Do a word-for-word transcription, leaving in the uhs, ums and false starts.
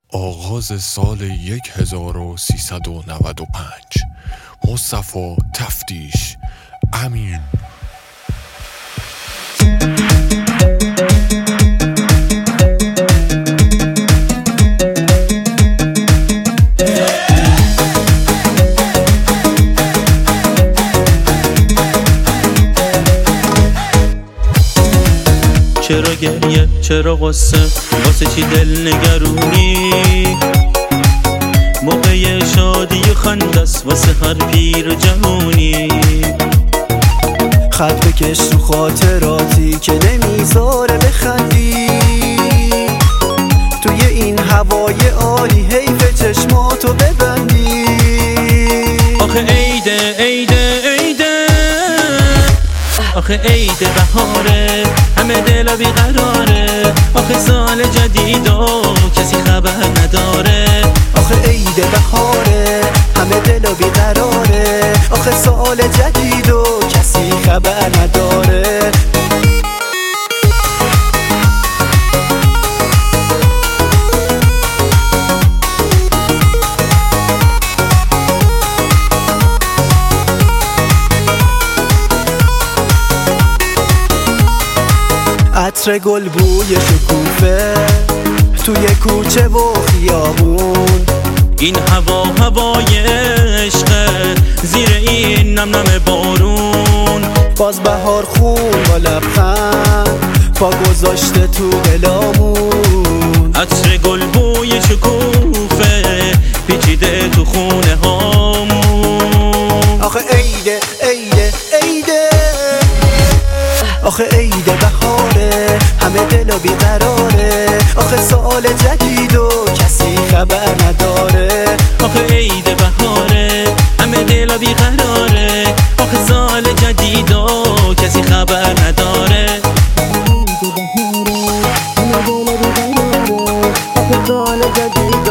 آغاز سال هزار و سیصد و نود و پنج. مصطفی تفتیش امین. چرا گریه چرا قصه واسه چی دل نگرونی؟ موقع شادی خندست واسه هر پیر و جوونی. خط بکش تو خاطراتی که نمیذاره بخندی. توی این هوای عالی حیف چشماتو ببندی. آخه عیده عیده عیده آخه عید بهاره، همه دل بیقراره. آخه سال جدید و کسی خبر نداره. آخه عید بهاره، همه دل بیقراره. آخه سال جدید و کسی خبر نداره. عطر گل بوی شکوفه توی کوچه و خیابون. این هوا هوای عشقه زیر این نم نم بارون. باز بهار خون با لبخند پا گذاشته تو دلامون. عطر گل بوی شکوفه پیچیده تو خونه هامون. آخه عیده عیده عیده آخه عید بهاره، همه دل بیقراره. آخه سال جدید و کسی خبر نداره. آخه عید بهاره، همه دل بیقراره. آخه سال جدید و کسی خبر نداره. آخه سال جدید